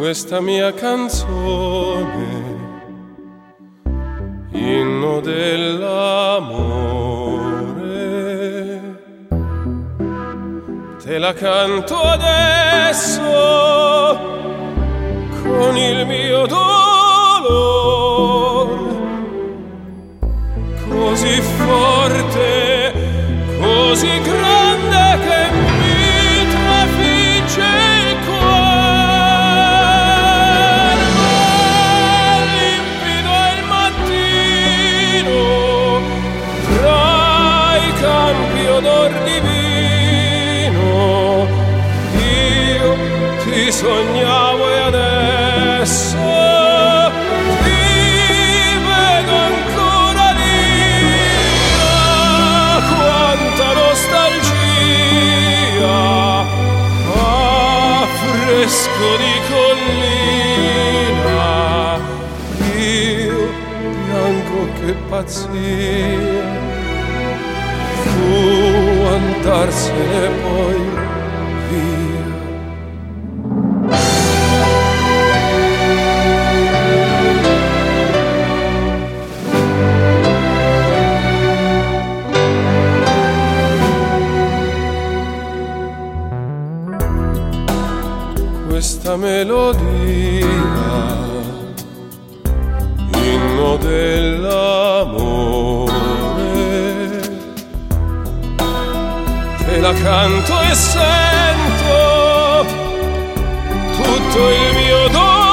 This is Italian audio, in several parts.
questa mia canzone, inno dell'amore, te la canto adesso con il mio dolore, così forte, così grande che mi trafigge il cuore. Limpido è il mattino, tra i campi odor divino, io ti sognavo e adesso fresco di collina, io piango che pazzia, fu andarsene poi via. Questa melodia, inno dell'amore, te la canto e sento tutto il mio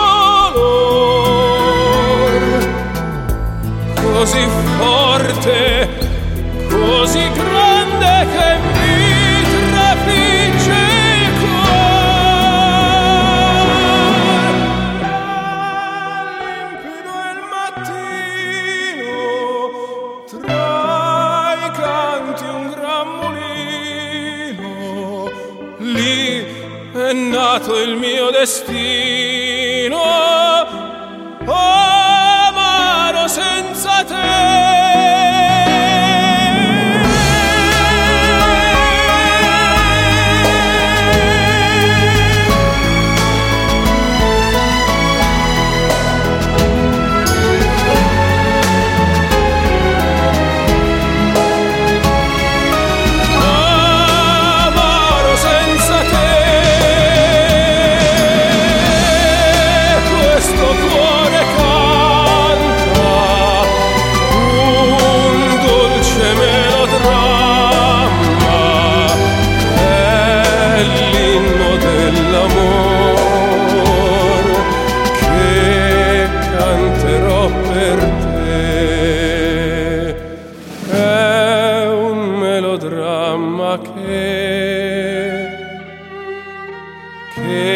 dolore, così forte, così grande che mi trafigge il cuore. Lì è nato il mio destino, amaro senza te.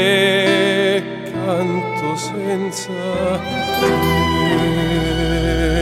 Che canto senza te.